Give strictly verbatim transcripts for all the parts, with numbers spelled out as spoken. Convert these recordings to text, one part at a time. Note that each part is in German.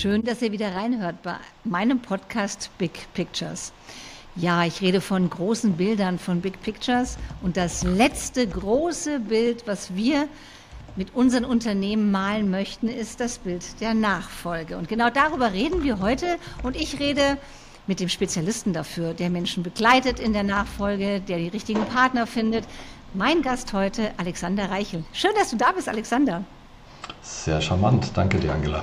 Schön, dass ihr wieder reinhört bei meinem Podcast Big Pictures. Ja, ich rede von großen Bildern von Big Pictures und das letzte große Bild, was wir mit unseren Unternehmen malen möchten, ist das Bild der Nachfolge. Und genau darüber reden wir heute und ich rede mit dem Spezialisten dafür, der Menschen begleitet in der Nachfolge, der die richtigen Partner findet. Mein Gast heute, Alexander Reichel. Schön, dass du da bist, Alexander. Sehr charmant. Danke dir, Angela.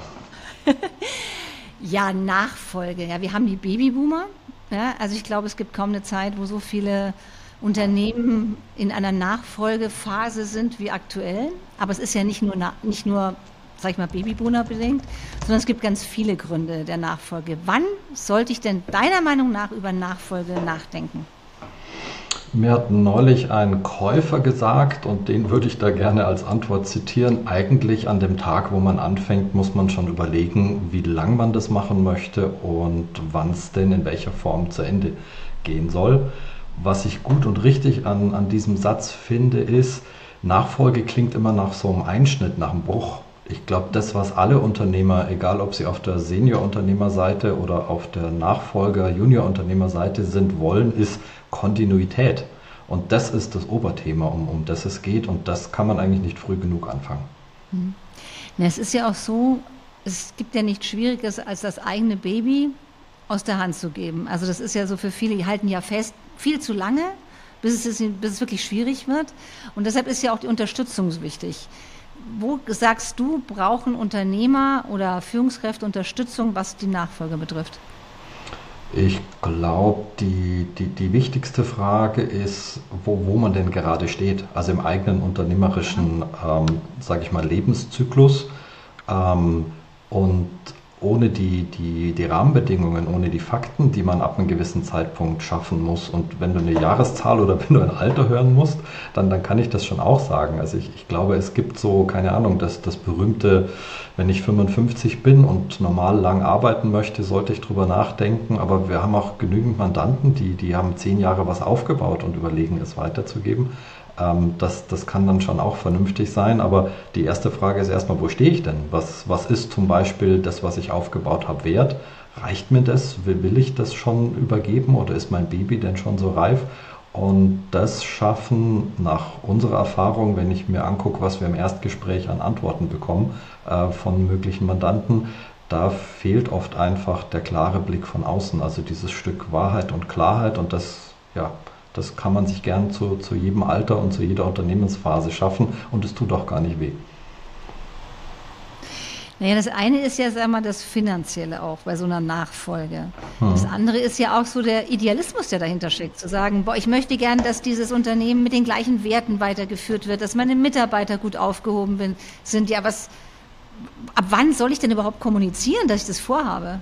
Ja, Nachfolge. Ja, wir haben die Babyboomer. Ja, also ich glaube, es gibt kaum eine Zeit, wo so viele Unternehmen in einer Nachfolgephase sind wie aktuell. Aber es ist ja nicht nur, nicht nur sag ich mal, Babyboomer bedingt, sondern es gibt ganz viele Gründe der Nachfolge. Wann sollte ich denn deiner Meinung nach über Nachfolge nachdenken? Mir hat neulich ein Käufer gesagt, und den würde ich da gerne als Antwort zitieren, eigentlich an dem Tag, wo man anfängt, muss man schon überlegen, wie lang man das machen möchte und wann es denn in welcher Form zu Ende gehen soll. Was ich gut und richtig an, an diesem Satz finde, ist, Nachfolge klingt immer nach so einem Einschnitt, nach einem Bruch. Ich glaube, das, was alle Unternehmer, egal ob sie auf der Senior-Unternehmerseite oder auf der Nachfolger-Junior-Unternehmerseite sind, wollen, ist Kontinuität. Und das ist das Oberthema, um, um das es geht. Und das kann man eigentlich nicht früh genug anfangen. Hm. Na, es ist ja auch so, es gibt ja nichts Schwieriges, als das eigene Baby aus der Hand zu geben. Also das ist ja so für viele, die halten ja fest, viel zu lange, bis es, bis es wirklich schwierig wird. Und deshalb ist ja auch die Unterstützung so wichtig. Wo sagst du, brauchen Unternehmer oder Führungskräfte Unterstützung, was die Nachfolge betrifft? Ich glaube, die, die, die wichtigste Frage ist, wo, wo man denn gerade steht. Also im eigenen unternehmerischen, ähm, sage ich mal, Lebenszyklus. Ähm, und ohne die, die, die Rahmenbedingungen, ohne die Fakten, die man ab einem gewissen Zeitpunkt schaffen muss. Und wenn du eine Jahreszahl oder wenn du ein Alter hören musst, dann, dann kann ich das schon auch sagen. Also ich, ich glaube, es gibt so, keine Ahnung, das, das berühmte, wenn ich fünfundfünfzig bin und normal lang arbeiten möchte, sollte ich drüber nachdenken. Aber wir haben auch genügend Mandanten, die, die haben zehn Jahre was aufgebaut und überlegen, es weiterzugeben. Ähm, das, das kann dann schon auch vernünftig sein, aber die erste Frage ist erstmal, wo stehe ich denn? Was, was ist zum Beispiel das, was ich aufgebaut habe, wert? Reicht mir das? Will, will ich das schon übergeben oder ist mein Baby denn schon so reif? Und das schaffen nach unserer Erfahrung, wenn ich mir angucke, was wir im Erstgespräch an Antworten bekommen äh, von möglichen Mandanten, da fehlt oft einfach der klare Blick von außen, also dieses Stück Wahrheit und Klarheit und das, ja, das kann man sich gern zu, zu jedem Alter und zu jeder Unternehmensphase schaffen und es tut auch gar nicht weh. Naja, das eine ist ja, sag mal, das Finanzielle auch bei so einer Nachfolge. Hm. Das andere ist ja auch so der Idealismus, der dahinter steckt, zu sagen, boah, ich möchte gern, dass dieses Unternehmen mit den gleichen Werten weitergeführt wird, dass meine Mitarbeiter gut aufgehoben sind. Ja, was, ab wann soll ich denn überhaupt kommunizieren, dass ich das vorhabe?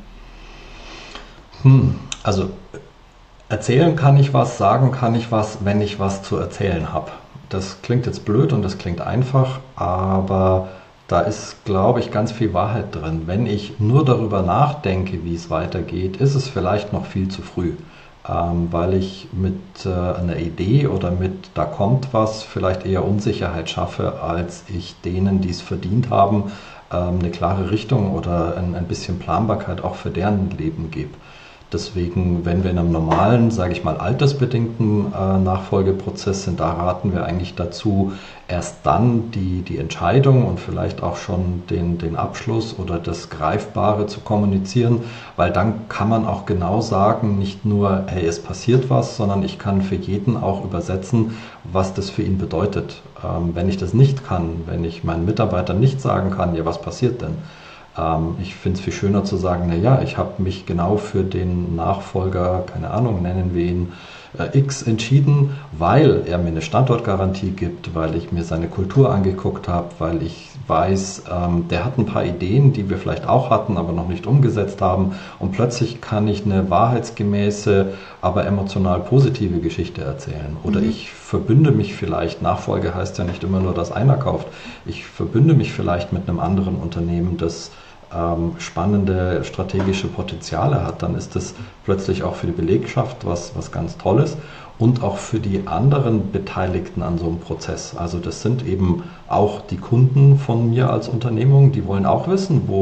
Hm, also erzählen kann ich was, sagen kann ich was, wenn ich was zu erzählen habe. Das klingt jetzt blöd und das klingt einfach, aber da ist, glaube ich, ganz viel Wahrheit drin. Wenn ich nur darüber nachdenke, wie es weitergeht, ist es vielleicht noch viel zu früh, ähm, weil ich mit äh, einer Idee oder mit da kommt was vielleicht eher Unsicherheit schaffe, als ich denen, die es verdient haben, ähm, eine klare Richtung oder ein, ein bisschen Planbarkeit auch für deren Leben gebe. Deswegen, wenn wir in einem normalen, sage ich mal, altersbedingten äh, Nachfolgeprozess sind, da raten wir eigentlich dazu, erst dann die, die Entscheidung und vielleicht auch schon den, den Abschluss oder das Greifbare zu kommunizieren, weil dann kann man auch genau sagen, nicht nur, hey, es passiert was, sondern ich kann für jeden auch übersetzen, was das für ihn bedeutet. Ähm, wenn ich das nicht kann, wenn ich meinen Mitarbeitern nicht sagen kann, ja, was passiert denn? Ich finde es viel schöner zu sagen, naja, ich habe mich genau für den Nachfolger, keine Ahnung, nennen wir ihn äh, X entschieden, weil er mir eine Standortgarantie gibt, weil ich mir seine Kultur angeguckt habe, weil ich weiß, ähm, der hat ein paar Ideen, die wir vielleicht auch hatten, aber noch nicht umgesetzt haben und plötzlich kann ich eine wahrheitsgemäße, aber emotional positive Geschichte erzählen. Oder mhm. ich verbünde mich vielleicht, Nachfolge heißt ja nicht immer nur, dass einer kauft, ich verbünde mich vielleicht mit einem anderen Unternehmen, das ähm, spannende strategische Potenziale hat, dann ist das plötzlich auch für die Belegschaft was, was ganz Tolles und auch für die anderen Beteiligten an so einem Prozess. Also das sind eben auch die Kunden von mir als Unternehmung, die wollen auch wissen, wo,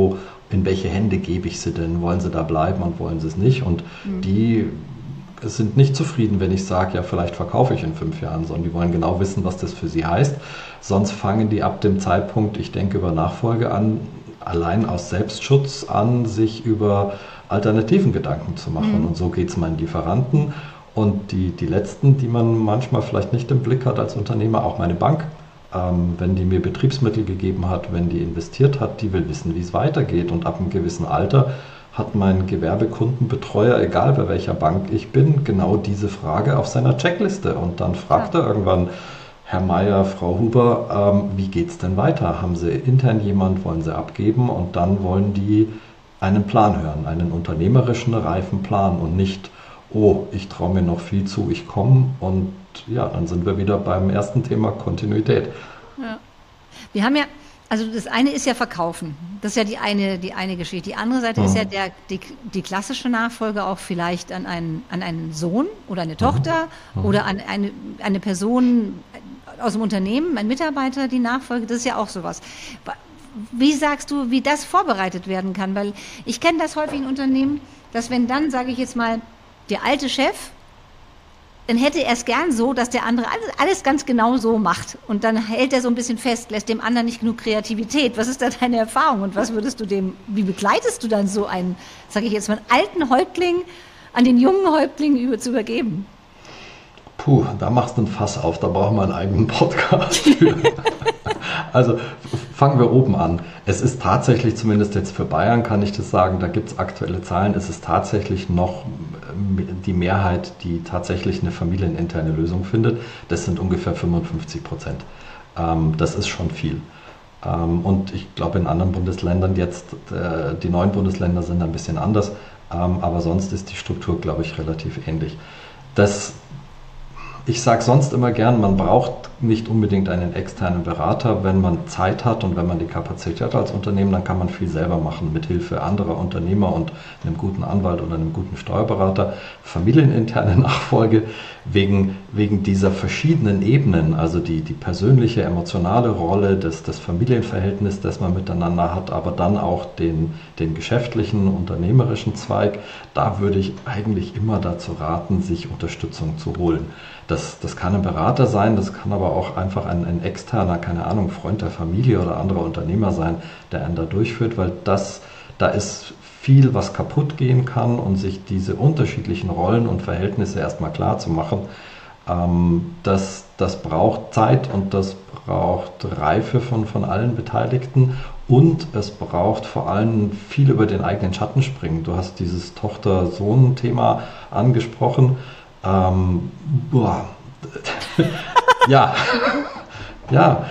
in welche Hände gebe ich sie denn? Wollen sie da bleiben und wollen sie es nicht? Und mhm. die sind nicht zufrieden, wenn ich sage, ja, vielleicht verkaufe ich in fünf Jahren, sondern die wollen genau wissen, was das für sie heißt. Sonst fangen die ab dem Zeitpunkt, ich denke über Nachfolge an, allein aus Selbstschutz an, sich über alternativen Gedanken zu machen. Mhm. Und so geht es meinen Lieferanten. Und die, die letzten, die man manchmal vielleicht nicht im Blick hat als Unternehmer, auch meine Bank, ähm, wenn die mir Betriebsmittel gegeben hat, wenn die investiert hat, die will wissen, wie es weitergeht. Und ab einem gewissen Alter hat mein Gewerbekundenbetreuer, egal bei welcher Bank ich bin, genau diese Frage auf seiner Checkliste. Und dann fragt ja. er irgendwann, Herr Meier, Frau Huber, ähm, wie geht es denn weiter? Haben Sie intern jemand, wollen Sie abgeben? Und dann wollen die einen Plan hören, einen unternehmerischen, reifen Plan und nicht, oh, ich traue mir noch viel zu, ich komme. Und ja, dann sind wir wieder beim ersten Thema Kontinuität. Ja. Wir haben ja, also das eine ist ja Verkaufen. Das ist ja die eine, die eine Geschichte. Die andere Seite mhm. ist ja der, die, die klassische Nachfolge auch vielleicht an einen, an einen Sohn oder eine Tochter mhm. oder an eine, eine Person aus dem Unternehmen, ein Mitarbeiter, die Nachfolge. Das ist ja auch sowas. Wie sagst du, wie das vorbereitet werden kann? Weil ich kenne das häufig in Unternehmen, dass wenn dann, sage ich jetzt mal, der alte Chef, dann hätte er es gern so, dass der andere alles, alles ganz genau so macht. Und dann hält er so ein bisschen fest, lässt dem anderen nicht genug Kreativität. Was ist da deine Erfahrung? Und was würdest du dem, wie begleitest du dann so einen, sage ich jetzt mal, einen alten Häuptling an den jungen Häuptling über, zu übergeben? Puh, da machst du ein Fass auf, da brauchen wir einen eigenen Podcast für. Also fangen wir oben an. Es ist tatsächlich, zumindest jetzt für Bayern kann ich das sagen, da gibt es aktuelle Zahlen, es ist tatsächlich noch die Mehrheit, die tatsächlich eine familieninterne Lösung findet. Das sind ungefähr fünfundfünfzig Prozent. Ähm, das ist schon viel. Ähm, und ich glaube in anderen Bundesländern jetzt, äh, die neuen Bundesländer sind ein bisschen anders, ähm, aber sonst ist die Struktur, glaube ich, relativ ähnlich. Das Ich sage sonst immer gern, man braucht nicht unbedingt einen externen Berater. Wenn man Zeit hat und wenn man die Kapazität hat als Unternehmen, dann kann man viel selber machen, mit Hilfe anderer Unternehmer und einem guten Anwalt oder einem guten Steuerberater. Familieninterne Nachfolge wegen, wegen dieser verschiedenen Ebenen, also die, die persönliche, emotionale Rolle, das, das Familienverhältnis, das man miteinander hat, aber dann auch den, den geschäftlichen, unternehmerischen Zweig, da würde ich eigentlich immer dazu raten, sich Unterstützung zu holen. Das, das kann ein Berater sein, das kann aber auch einfach ein, ein externer, keine Ahnung, Freund der Familie oder anderer Unternehmer sein, der einen da durchführt, weil das, da ist viel, was kaputt gehen kann und sich diese unterschiedlichen Rollen und Verhältnisse erstmal klar zu machen, ähm, das, das braucht Zeit und das braucht Reife von, von allen Beteiligten und es braucht vor allem viel über den eigenen Schatten springen. Du hast dieses Tochter-Sohn-Thema angesprochen. Ähm, boah. ja, ja,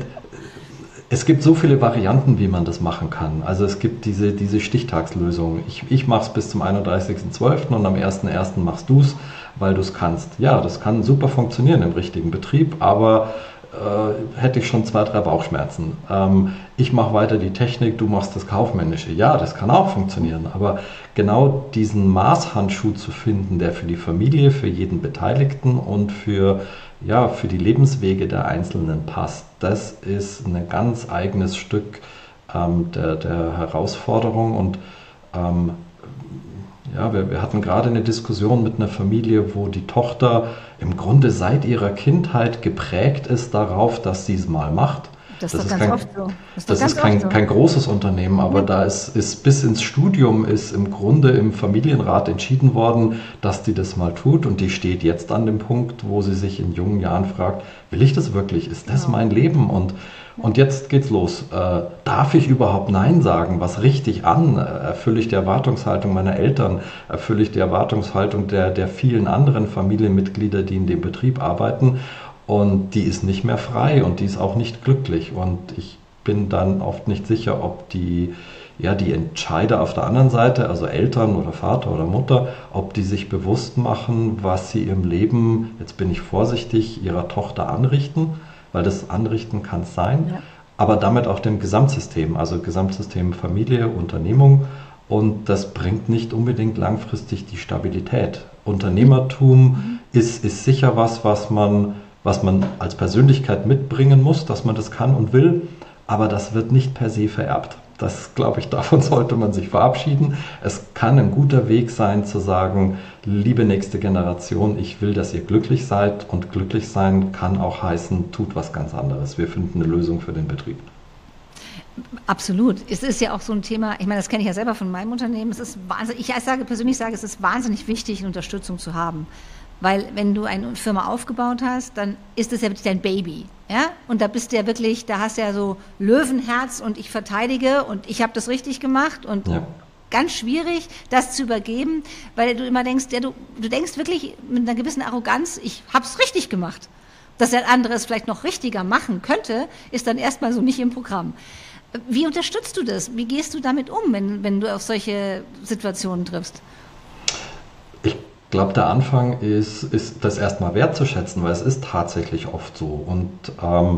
es gibt so viele Varianten, wie man das machen kann. Also es gibt diese, diese Stichtagslösung. Ich, ich mache es bis zum einunddreißigsten zwölften und am ersten ersten machst du es, weil du es kannst. Ja, das kann super funktionieren im richtigen Betrieb, aber äh, hätte ich schon zwei, drei Bauchschmerzen. Ähm, ich mache weiter die Technik, du machst das Kaufmännische. Ja, das kann auch funktionieren, aber genau diesen Maßhandschuh zu finden, der für die Familie, für jeden Beteiligten und für, ja, für die Lebenswege der Einzelnen passt, das ist ein ganz eigenes Stück ähm, der, der Herausforderung. Und ähm, ja, wir, wir hatten gerade eine Diskussion mit einer Familie, wo die Tochter im Grunde seit ihrer Kindheit geprägt ist darauf, dass sie es mal macht. Das ist, das ist, ganz kein, oft so. Das, das ist kein, so. kein großes Unternehmen, aber mhm. da ist, ist bis ins Studium ist im Grunde im Familienrat entschieden worden, dass die das mal tut und die steht jetzt an dem Punkt, wo sie sich in jungen Jahren fragt, will ich das wirklich? Ist das genau. mein Leben? Und, und jetzt geht's los. Äh, darf ich überhaupt Nein sagen? Was richte ich an? Erfülle ich die Erwartungshaltung meiner Eltern? Erfülle ich die Erwartungshaltung der, der vielen anderen Familienmitglieder, die in dem Betrieb arbeiten? Und die ist nicht mehr frei und die ist auch nicht glücklich. Und ich bin dann oft nicht sicher, ob die, ja, die Entscheider auf der anderen Seite, also Eltern oder Vater oder Mutter, ob die sich bewusst machen, was sie im Leben, jetzt bin ich vorsichtig, ihrer Tochter anrichten, weil das Anrichten kann es sein, ja. aber damit auch dem Gesamtsystem, also Gesamtsystem Familie, Unternehmung. Und das bringt nicht unbedingt langfristig die Stabilität. Unternehmertum mhm. ist, ist sicher was, was man was man als Persönlichkeit mitbringen muss, dass man das kann und will, aber das wird nicht per se vererbt. Das, glaube ich, davon sollte man sich verabschieden. Es kann ein guter Weg sein zu sagen, liebe nächste Generation, ich will, dass ihr glücklich seid. Und glücklich sein kann auch heißen, tut was ganz anderes. Wir finden eine Lösung für den Betrieb. Absolut. Es ist ja auch so ein Thema, ich meine, das kenne ich ja selber von meinem Unternehmen. Es ist wahnsinnig, ich sage persönlich sage, es ist wahnsinnig wichtig, eine Unterstützung zu haben. Weil wenn du eine Firma aufgebaut hast, dann ist es ja wirklich dein Baby. Ja? Und da bist du ja wirklich, da hast du ja so Löwenherz und ich verteidige und ich habe das richtig gemacht und ja. Ganz schwierig, das zu übergeben, weil du immer denkst, ja, du, du denkst wirklich mit einer gewissen Arroganz, ich habe es richtig gemacht. Dass der andere es vielleicht noch richtiger machen könnte, ist dann erstmal so nicht im Programm. Wie unterstützt du das? Wie gehst du damit um, wenn, wenn du auf solche Situationen triffst? Ich glaube, der Anfang ist, ist das erstmal wertzuschätzen, weil es ist tatsächlich oft so. Und ähm,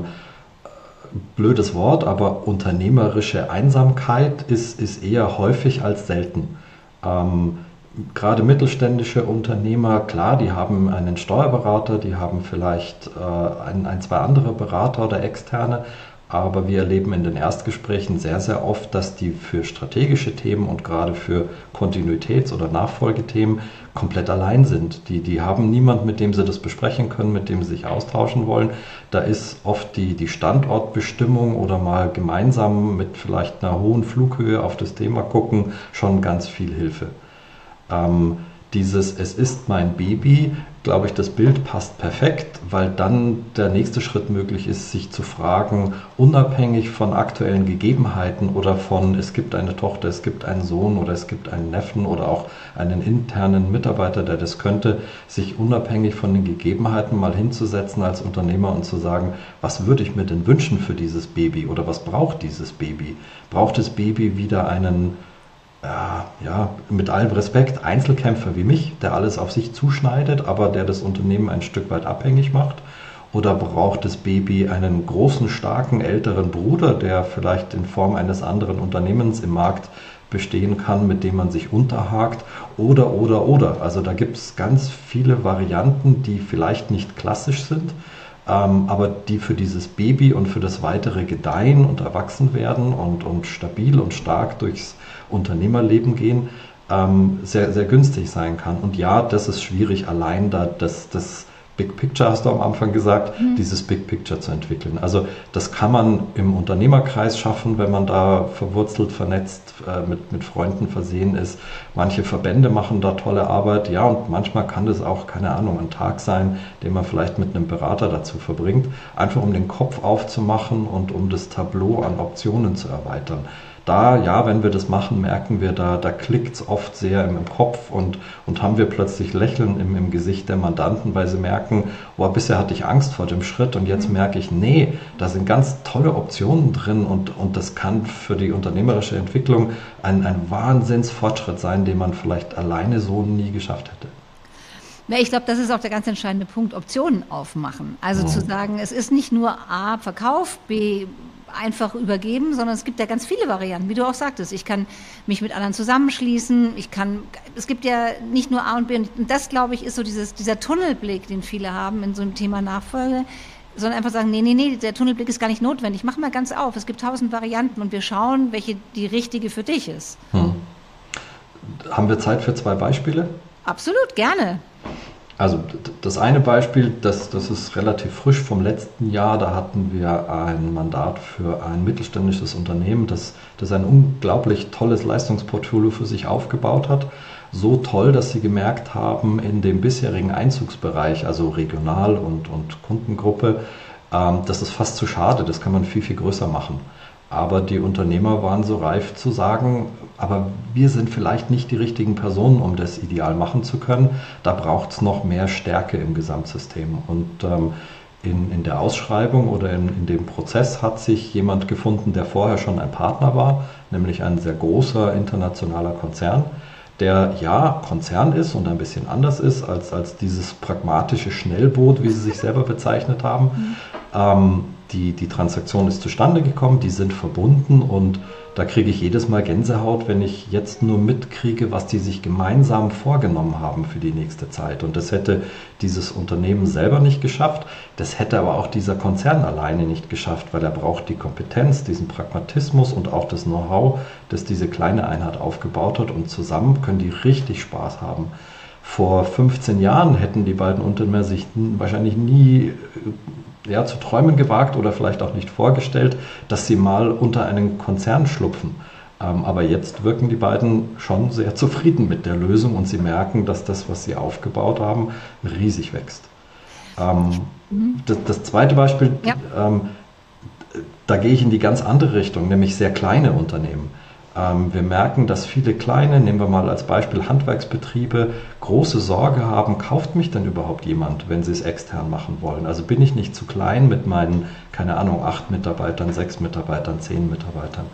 blödes Wort, aber unternehmerische Einsamkeit ist, ist eher häufig als selten. Ähm, gerade mittelständische Unternehmer, klar, die haben einen Steuerberater, die haben vielleicht äh, ein, ein, zwei andere Berater oder Externe, aber wir erleben in den Erstgesprächen sehr, sehr oft, dass die für strategische Themen und gerade für Kontinuitäts- oder Nachfolgethemen komplett allein sind. Die, die haben niemand, mit dem sie das besprechen können, mit dem sie sich austauschen wollen. Da ist oft die, die Standortbestimmung oder mal gemeinsam mit vielleicht einer hohen Flughöhe auf das Thema gucken, schon ganz viel Hilfe. Ähm, dieses Es ist mein Baby, glaube ich, das Bild passt perfekt, weil dann der nächste Schritt möglich ist, sich zu fragen, unabhängig von aktuellen Gegebenheiten oder von es gibt eine Tochter, es gibt einen Sohn oder es gibt einen Neffen oder auch einen internen Mitarbeiter, der das könnte, sich unabhängig von den Gegebenheiten mal hinzusetzen als Unternehmer und zu sagen, was würde ich mir denn wünschen für dieses Baby oder was braucht dieses Baby? Braucht das Baby wieder einen ja, mit allem Respekt, Einzelkämpfer wie mich, der alles auf sich zuschneidet, aber der das Unternehmen ein Stück weit abhängig macht? Oder braucht das Baby einen großen, starken, älteren Bruder, der vielleicht in Form eines anderen Unternehmens im Markt bestehen kann, mit dem man sich unterhakt? Oder, oder, oder. Also da gibt es ganz viele Varianten, die vielleicht nicht klassisch sind, ähm, aber die für dieses Baby und für das weitere Gedeihen und Erwachsenwerden und, und stabil und stark durchs Unternehmerleben gehen, ähm, sehr, sehr günstig sein kann. Und ja, das ist schwierig, allein da das, das Big Picture, hast du am Anfang gesagt, mhm. dieses Big Picture zu entwickeln. Also das kann man im Unternehmerkreis schaffen, wenn man da verwurzelt, vernetzt, äh, mit, mit Freunden versehen ist. Manche Verbände machen da tolle Arbeit. Ja, und manchmal kann das auch, keine Ahnung, ein Tag sein, den man vielleicht mit einem Berater dazu verbringt, einfach um den Kopf aufzumachen und um das Tableau an Optionen zu erweitern. Da, ja, wenn wir das machen, merken wir, da, da klickt es oft sehr im, im Kopf und, und haben wir plötzlich Lächeln im, im Gesicht der Mandanten, weil sie merken, oh, bisher hatte ich Angst vor dem Schritt und jetzt merke ich, nee, da sind ganz tolle Optionen drin und, und das kann für die unternehmerische Entwicklung ein, ein Wahnsinnsfortschritt sein, den man vielleicht alleine so nie geschafft hätte. Ja, ich glaube, das ist auch der ganz entscheidende Punkt, Optionen aufmachen. Also mhm. zu sagen, es ist nicht nur A, Verkauf, B, einfach übergeben, sondern es gibt ja ganz viele Varianten, wie du auch sagtest. Ich kann mich mit anderen zusammenschließen, ich kann, es gibt ja nicht nur A und B und das, glaube ich, ist so dieses, dieser Tunnelblick, den viele haben in so einem Thema Nachfolge, sondern einfach sagen, nee, nee, nee, der Tunnelblick ist gar nicht notwendig, mach mal ganz auf, es gibt tausend Varianten und wir schauen, welche die richtige für dich ist. Hm. Haben wir Zeit für zwei Beispiele? Absolut, gerne. Also das eine Beispiel, das, das ist relativ frisch vom letzten Jahr, da hatten wir ein Mandat für ein mittelständisches Unternehmen, das, das ein unglaublich tolles Leistungsportfolio für sich aufgebaut hat. So toll, dass sie gemerkt haben, in dem bisherigen Einzugsbereich, also Regional- und, und Kundengruppe, ähm, das ist fast zu schade, das kann man viel, viel größer machen. Aber die Unternehmer waren so reif zu sagen, aber wir sind vielleicht nicht die richtigen Personen, um das ideal machen zu können. Da braucht es noch mehr Stärke im Gesamtsystem. Und ähm, in, in der Ausschreibung oder in, in dem Prozess hat sich jemand gefunden, der vorher schon ein Partner war, nämlich ein sehr großer internationaler Konzern, der ja Konzern ist und ein bisschen anders ist als, als dieses pragmatische Schnellboot, wie sie sich selber bezeichnet haben. Mhm. Ähm, die, die Transaktion ist zustande gekommen, die sind verbunden und da kriege ich jedes Mal Gänsehaut, wenn ich jetzt nur mitkriege, was die sich gemeinsam vorgenommen haben für die nächste Zeit. Und das hätte dieses Unternehmen selber nicht geschafft, das hätte aber auch dieser Konzern alleine nicht geschafft, weil er braucht die Kompetenz, diesen Pragmatismus und auch das Know-how, das diese kleine Einheit aufgebaut hat und zusammen können die richtig Spaß haben. Vor fünfzehn Jahren hätten die beiden Unternehmer sich wahrscheinlich nie ja, zu träumen gewagt oder vielleicht auch nicht vorgestellt, dass sie mal unter einen Konzern schlupfen. Ähm, aber jetzt wirken die beiden schon sehr zufrieden mit der Lösung und sie merken, dass das, was sie aufgebaut haben, riesig wächst. Ähm, mhm. das, das zweite Beispiel, ja. ähm, da gehe ich in die ganz andere Richtung, nämlich sehr kleine Unternehmen. Wir merken, dass viele kleine, nehmen wir mal als Beispiel Handwerksbetriebe, große Sorge haben, kauft mich denn überhaupt jemand, wenn sie es extern machen wollen? Also bin ich nicht zu klein mit meinen, keine Ahnung, acht Mitarbeitern, sechs Mitarbeitern, zehn Mitarbeitern.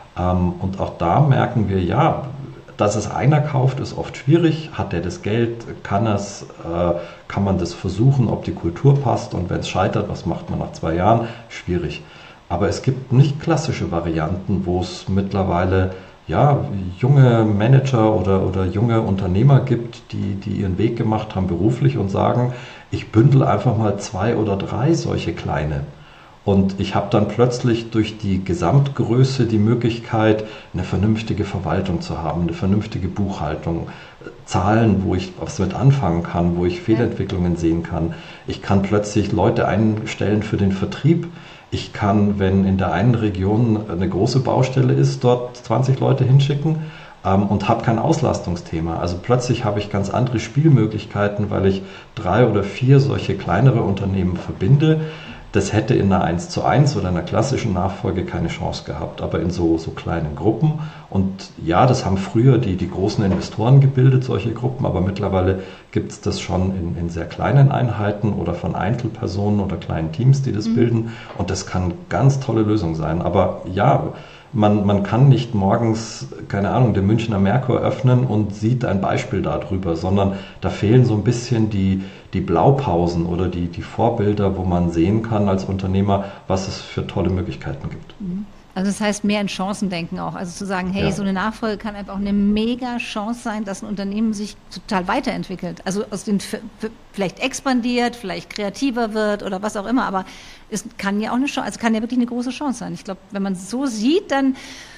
Und auch da merken wir, ja, dass es einer kauft, ist oft schwierig. Hat der das Geld, kann es, kann man das versuchen, ob die Kultur passt und wenn es scheitert, was macht man nach zwei Jahren? Schwierig. Aber es gibt nicht klassische Varianten, wo es mittlerweile ja, junge Manager oder, oder junge Unternehmer gibt, die, die ihren Weg gemacht haben beruflich und sagen, ich bündel einfach mal zwei oder drei solche kleine. Und ich habe dann plötzlich durch die Gesamtgröße die Möglichkeit, eine vernünftige Verwaltung zu haben, eine vernünftige Buchhaltung, Zahlen, wo ich was mit anfangen kann, wo ich Fehlentwicklungen sehen kann. Ich kann plötzlich Leute einstellen für den Vertrieb. Ich kann, wenn in der einen Region eine große Baustelle ist, dort zwanzig Leute hinschicken ähm, und habe kein Auslastungsthema. Also plötzlich habe ich ganz andere Spielmöglichkeiten, weil ich drei oder vier solche kleinere Unternehmen verbinde. Das hätte in einer eins zu eins oder einer klassischen Nachfolge keine Chance gehabt, aber in so, so kleinen Gruppen. Und ja, das haben früher die, die großen Investoren gebildet, solche Gruppen, aber mittlerweile gibt es das schon in, in sehr kleinen Einheiten oder von Einzelpersonen oder kleinen Teams, die das mhm. bilden. Und das kann ganz tolle Lösung sein. Aber ja, man, man kann nicht morgens, keine Ahnung, den Münchner Merkur öffnen und sieht ein Beispiel darüber, sondern da fehlen so ein bisschen die, die Blaupausen oder die, die Vorbilder, wo man sehen kann als Unternehmer, was es für tolle Möglichkeiten gibt. Also das heißt mehr in Chancendenken auch. Also zu sagen, hey, ja. so eine Nachfolge kann einfach eine mega Chance sein, dass ein Unternehmen sich total weiterentwickelt. Also aus den vielleicht expandiert, vielleicht kreativer wird oder was auch immer. Aber es kann ja auch eine Chance, also kann ja wirklich eine große Chance sein. Ich glaube, wenn man es so sieht, dann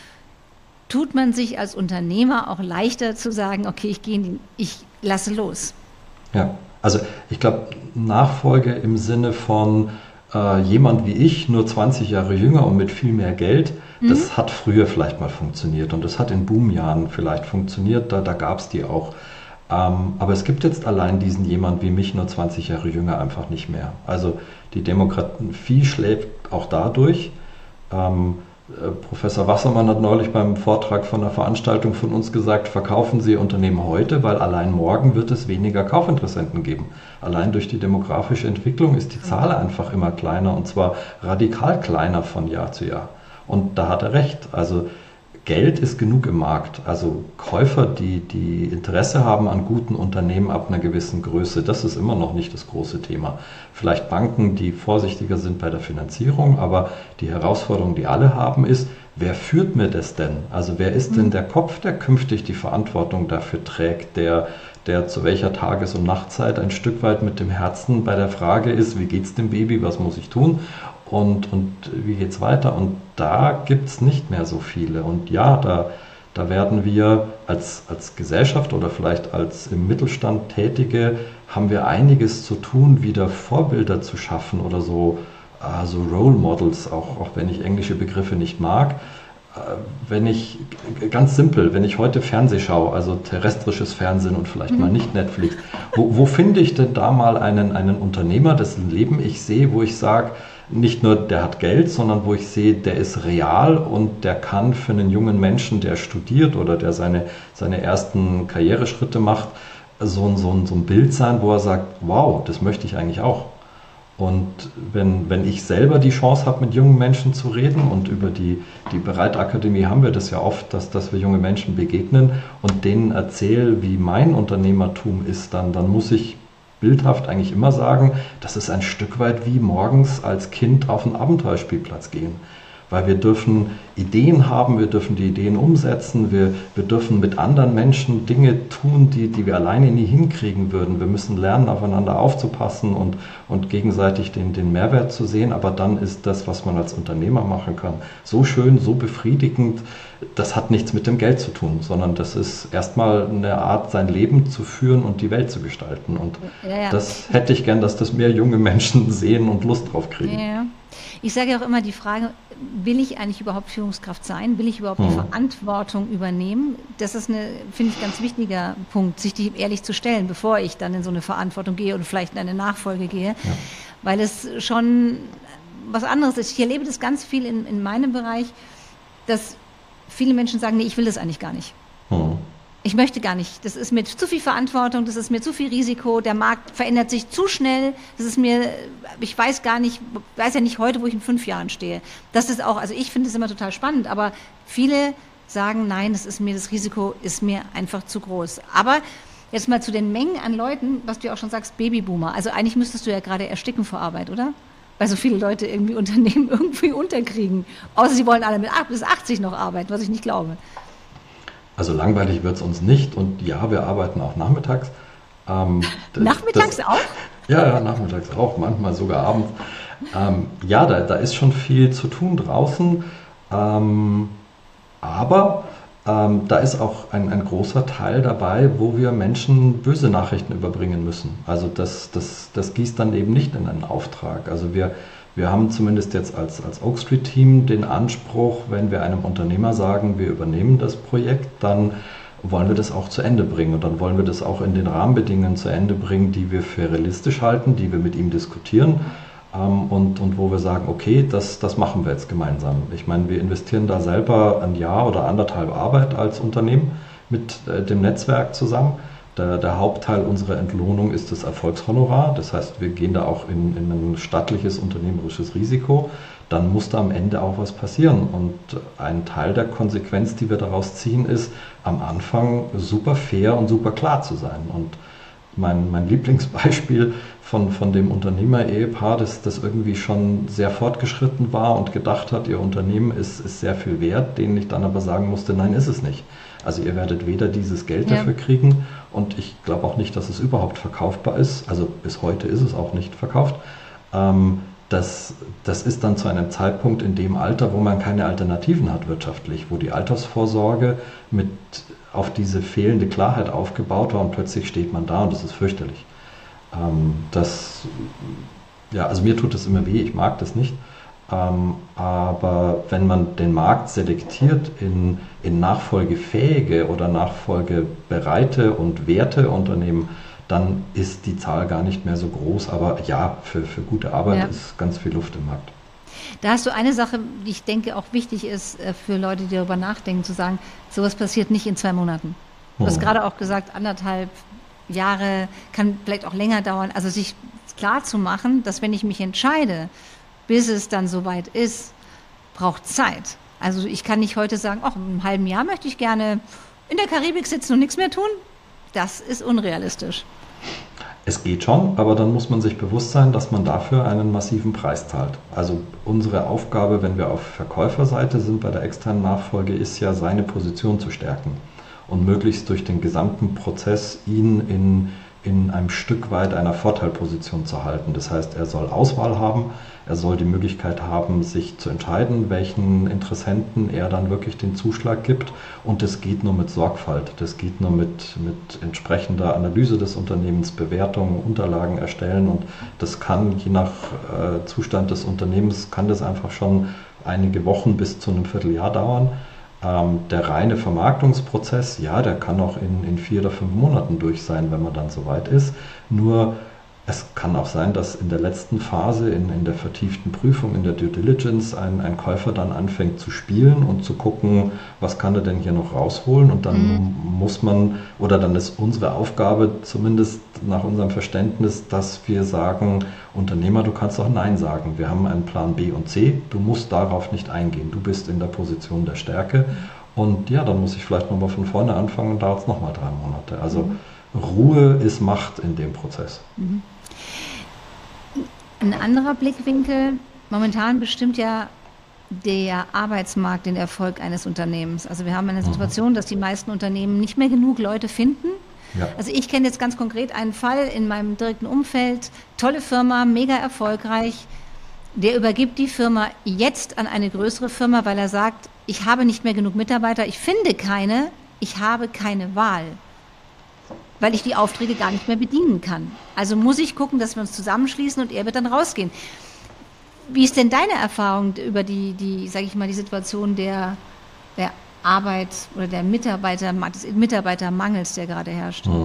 tut man sich als Unternehmer auch leichter zu sagen, okay, ich gehe in die, ich lasse los. Ja, also ich glaube, Nachfolge im Sinne von äh, jemand wie ich, nur zwanzig Jahre jünger und mit viel mehr Geld, mhm. das hat früher vielleicht mal funktioniert und das hat in Boomjahren vielleicht funktioniert, da, da gab es die auch. Ähm, aber es gibt jetzt allein diesen jemand wie mich, nur zwanzig Jahre jünger, einfach nicht mehr. Also die Demografie schläft auch dadurch. Ähm, Professor Wassermann hat neulich beim Vortrag von einer Veranstaltung von uns gesagt, verkaufen Sie Unternehmen heute, weil allein morgen wird es weniger Kaufinteressenten geben. Allein durch die demografische Entwicklung ist die Zahl einfach immer kleiner und zwar radikal kleiner von Jahr zu Jahr. Und da hat er recht. Also Geld ist genug im Markt. Also Käufer, die, die Interesse haben an guten Unternehmen ab einer gewissen Größe, das ist immer noch nicht das große Thema. Vielleicht Banken, die vorsichtiger sind bei der Finanzierung, aber die Herausforderung, die alle haben, ist, wer führt mir das denn? Also wer ist denn der Kopf, der künftig die Verantwortung dafür trägt, der, der zu welcher Tages- und Nachtzeit ein Stück weit mit dem Herzen bei der Frage ist, wie geht's dem Baby, was muss ich tun? Und, und wie geht es weiter? Und da gibt es nicht mehr so viele. Und ja, da, da werden wir als, als Gesellschaft oder vielleicht als im Mittelstand Tätige, haben wir einiges zu tun, wieder Vorbilder zu schaffen oder so, äh, so Role Models, auch, auch wenn ich englische Begriffe nicht mag. Äh, wenn ich, ganz simpel, wenn ich heute Fernseh schaue, also terrestrisches Fernsehen und vielleicht mhm. mal nicht Netflix, wo, wo finde ich denn da mal einen, einen Unternehmer, dessen Leben ich sehe, wo ich sage, nicht nur der hat Geld, sondern wo ich sehe, der ist real und der kann für einen jungen Menschen, der studiert oder der seine, seine ersten Karriereschritte macht, so ein, so, ein, so ein Bild sein, wo er sagt, wow, das möchte ich eigentlich auch. Und wenn, wenn ich selber die Chance habe, mit jungen Menschen zu reden und über die, die Bereit-Akademie haben wir das ja oft, dass, dass wir junge Menschen begegnen und denen erzähle, wie mein Unternehmertum ist, dann, dann muss ich bildhaft eigentlich immer sagen, das ist ein Stück weit wie morgens als Kind auf einen Abenteuerspielplatz gehen. Weil wir dürfen Ideen haben, wir dürfen die Ideen umsetzen, wir, wir dürfen mit anderen Menschen Dinge tun, die, die wir alleine nie hinkriegen würden. Wir müssen lernen, aufeinander aufzupassen und, und gegenseitig den, den Mehrwert zu sehen. Aber dann ist das, was man als Unternehmer machen kann, so schön, so befriedigend. Das hat nichts mit dem Geld zu tun, sondern das ist erstmal eine Art, sein Leben zu führen und die Welt zu gestalten. Und ja, ja. das hätte ich gern, dass das mehr junge Menschen sehen und Lust drauf kriegen. Ja. Ich sage auch immer die Frage, will ich eigentlich überhaupt Führungskraft sein? Will ich überhaupt hm. die Verantwortung übernehmen? Das ist, eine, finde ich, ganz wichtiger Punkt, sich die ehrlich zu stellen, bevor ich dann in so eine Verantwortung gehe und vielleicht in eine Nachfolge gehe, ja. weil es schon was anderes ist. Ich erlebe das ganz viel in, in meinem Bereich, dass viele Menschen sagen, nee, ich will das eigentlich gar nicht. Hm. Ich möchte gar nicht. Das ist mir zu viel Verantwortung, das ist mir zu viel Risiko, der Markt verändert sich zu schnell, das ist mir, ich weiß gar nicht, weiß ja nicht heute, wo ich in fünf Jahren stehe. Das ist auch, also ich finde es immer total spannend, aber viele sagen, nein, das ist mir, das Risiko ist mir einfach zu groß. Aber jetzt mal zu den Mengen an Leuten, was du ja auch schon sagst, Babyboomer. Also eigentlich müsstest du ja gerade ersticken vor Arbeit, oder? Weil so viele Leute irgendwie Unternehmen irgendwie unterkriegen. Außer sie wollen alle mit bis achtzig noch arbeiten, was ich nicht glaube. Also langweilig wird es uns nicht und ja, wir arbeiten auch nachmittags. Ähm, nachmittags das, auch? Ja, ja, nachmittags auch, manchmal sogar abends. Ähm, ja, da, da ist schon viel zu tun draußen, ähm, aber ähm, da ist auch ein, ein großer Teil dabei, wo wir Menschen böse Nachrichten überbringen müssen. Also das, das, das gießt dann eben nicht in einen Auftrag. Also wir Wir haben zumindest jetzt als, als Oak Street Team den Anspruch, wenn wir einem Unternehmer sagen, wir übernehmen das Projekt, dann wollen wir das auch zu Ende bringen. Und dann wollen wir das auch in den Rahmenbedingungen zu Ende bringen, die wir für realistisch halten, die wir mit ihm diskutieren ähm, und, und wo wir sagen, okay, das, das machen wir jetzt gemeinsam. Ich meine, wir investieren da selber ein Jahr oder anderthalb Arbeit als Unternehmen mit äh, dem Netzwerk zusammen. Der, der Hauptteil unserer Entlohnung ist das Erfolgshonorar. Das heißt, wir gehen da auch in, in ein stattliches unternehmerisches Risiko. Dann muss da am Ende auch was passieren. Und ein Teil der Konsequenz, die wir daraus ziehen, ist, am Anfang super fair und super klar zu sein. Und mein, mein Lieblingsbeispiel von, von dem Unternehmer-Ehepaar, das, das irgendwie schon sehr fortgeschritten war und gedacht hat, ihr Unternehmen ist, ist sehr viel wert, denen ich dann aber sagen musste, nein, ist es nicht. Also ihr werdet weder dieses Geld ja. dafür kriegen und ich glaube auch nicht, dass es überhaupt verkaufbar ist. Also bis heute ist es auch nicht verkauft. Ähm, das, das ist dann zu einem Zeitpunkt in dem Alter, wo man keine Alternativen hat wirtschaftlich, wo die Altersvorsorge mit auf diese fehlende Klarheit aufgebaut war und plötzlich steht man da und das ist fürchterlich. Ähm, das, ja, also mir tut das immer weh, ich mag das nicht. Ähm, aber wenn man den Markt selektiert in, in nachfolgefähige oder nachfolgebereite und werte Unternehmen, dann ist die Zahl gar nicht mehr so groß. Aber ja, für, für gute Arbeit ja. ist ganz viel Luft im Markt. Da hast du eine Sache, die ich denke auch wichtig ist für Leute, die darüber nachdenken, zu sagen, sowas passiert nicht in zwei Monaten. Du hast hm. gerade auch gesagt, anderthalb Jahre, kann vielleicht auch länger dauern. Also sich klar zu machen, dass wenn ich mich entscheide, bis es dann soweit ist, braucht Zeit. Also ich kann nicht heute sagen, ach, in einem halben Jahr möchte ich gerne in der Karibik sitzen und nichts mehr tun. Das ist unrealistisch. Es geht schon, aber dann muss man sich bewusst sein, dass man dafür einen massiven Preis zahlt. Also unsere Aufgabe, wenn wir auf Verkäuferseite sind bei der externen Nachfolge, ist ja, seine Position zu stärken und möglichst durch den gesamten Prozess ihn in, in einem Stück weit einer Vorteilposition zu halten. Das heißt, er soll Auswahl haben, er soll die Möglichkeit haben, sich zu entscheiden, welchen Interessenten er dann wirklich den Zuschlag gibt. Und das geht nur mit Sorgfalt, das geht nur mit, mit entsprechender Analyse des Unternehmens, Bewertungen, Unterlagen erstellen. Und das kann, je nach äh, Zustand des Unternehmens, kann das einfach schon einige Wochen bis zu einem Vierteljahr dauern. Ähm, der reine Vermarktungsprozess, ja, der kann auch in, in vier oder fünf Monaten durch sein, wenn man dann soweit ist. Nur es kann auch sein, dass in der letzten Phase, in, in der vertieften Prüfung, in der Due Diligence, ein, ein Käufer dann anfängt zu spielen und zu gucken, was kann er denn hier noch rausholen. Und dann mhm. muss man, oder dann ist unsere Aufgabe, zumindest nach unserem Verständnis, dass wir sagen, Unternehmer, du kannst auch Nein sagen. Wir haben einen Plan B und C, du musst darauf nicht eingehen. Du bist in der Position der Stärke. Und ja, dann muss ich vielleicht nochmal von vorne anfangen und dauert es nochmal drei Monate. Also mhm. Ruhe ist Macht in dem Prozess. Mhm. Ein anderer Blickwinkel, momentan bestimmt ja der Arbeitsmarkt den Erfolg eines Unternehmens. Also wir haben eine Situation, dass die meisten Unternehmen nicht mehr genug Leute finden. Ja. Also ich kenne jetzt ganz konkret einen Fall in meinem direkten Umfeld, tolle Firma, mega erfolgreich. Der übergibt die Firma jetzt an eine größere Firma, weil er sagt, ich habe nicht mehr genug Mitarbeiter, ich finde keine, ich habe keine Wahl, weil ich die Aufträge gar nicht mehr bedienen kann. Also muss ich gucken, dass wir uns zusammenschließen und er wird dann rausgehen. Wie ist denn deine Erfahrung über die, die sage ich mal, die Situation der, der Arbeit oder der Mitarbeiter, des Mitarbeitermangels, der gerade herrscht? Mhm.